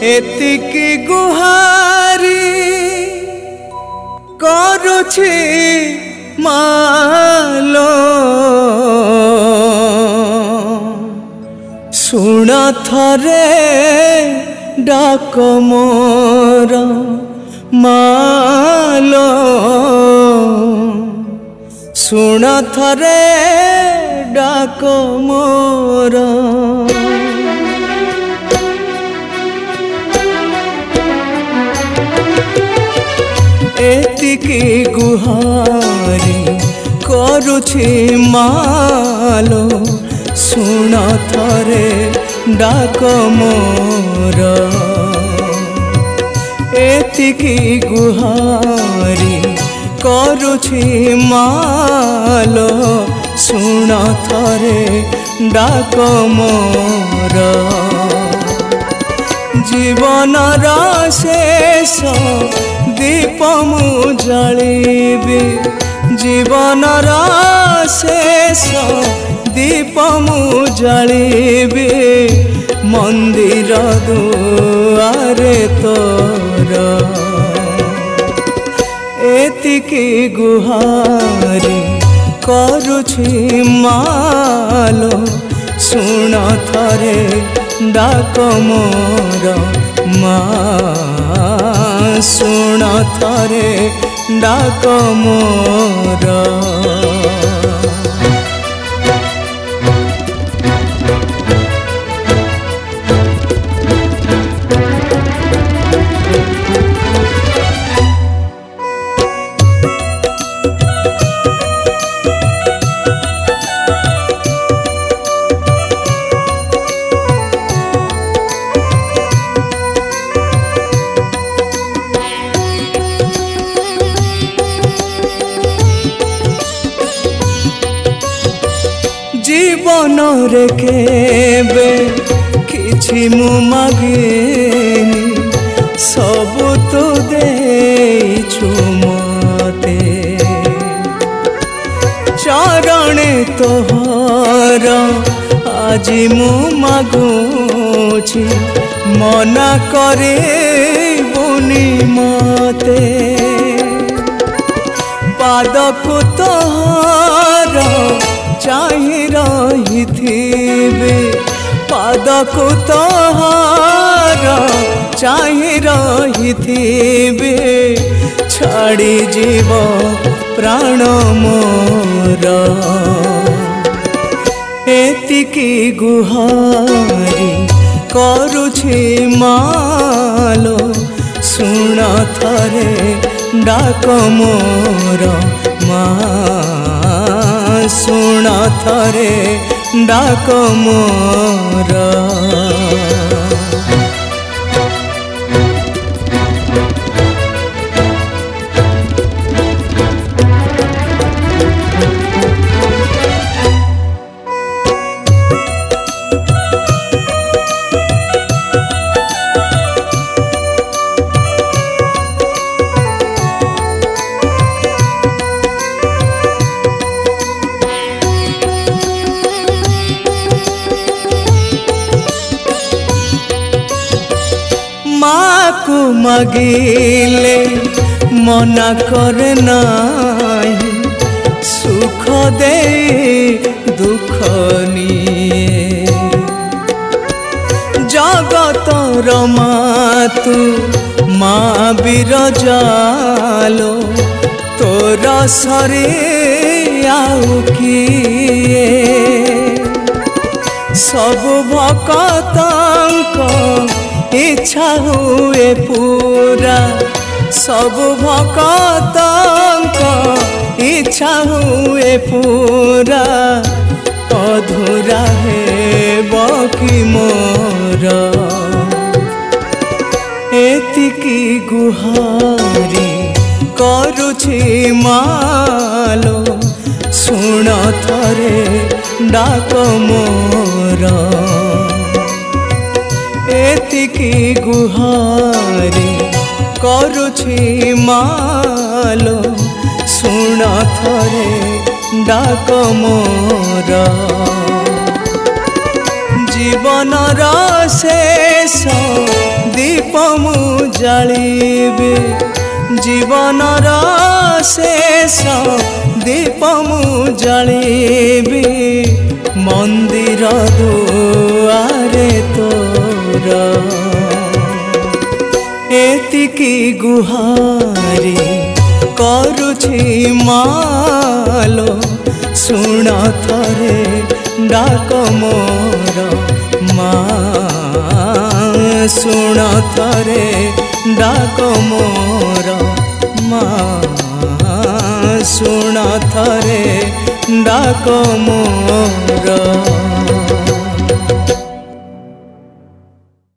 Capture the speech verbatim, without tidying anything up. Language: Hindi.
एतिकी गुहारी करुछि मालो सुन थरे डाक मोर मालो सुन थरे डाक मोर एतिकी गुहारी करुछि मालो सुन थरे डाक मोर एतिकी गुहारी करुछि मालो सुन थरे डाक मोर जीवनर शेष दीप मु जलिबी जीवनर शेष दीप मु जलिबी मंदिर दुआरे तोर एतिकी गुहारी करुछि मालो सुन थरे डाक मोर मा सुन थरे डाक मोर जीवन रे केबे किछि मु मागेनी सब तो देइछु मते चरणे तोहर आज मु मागुछि मना करे बुनी मते पादको तोहर चाहि रहिथिबे पादको तोहर चाहि रहिथिबे छाड़ी जीव प्राण मोर एतिकी गुहारी करुछि मालो सुन थरे डाक मोर मा सुन थरे डाक मोर माकु मागिले मना करे नाही सुख दे दुख निये जगतर मातु माँ बिरजालो तोर सरे आउ किए सब भक्तंक इच्छा हुए पूरा सब भक्तंक इच्छा हुए पूरा अधूरा है बकी मोर एतिकी गुहारी करुछि मालो सुन थरे डाक मोर एतिकी गुहारी करुछि मालो सुन थरे डाक मोर जीवनर शेष दीप जालिबे जीवनर शेष दीप मु जालिबे मंदिर दुआरे तोर एतिकी गुहारी करुछि मालो सुन थरे डाक मोर माँ सुन थरे डाक मोर माँ सुन थरे डाक मोर।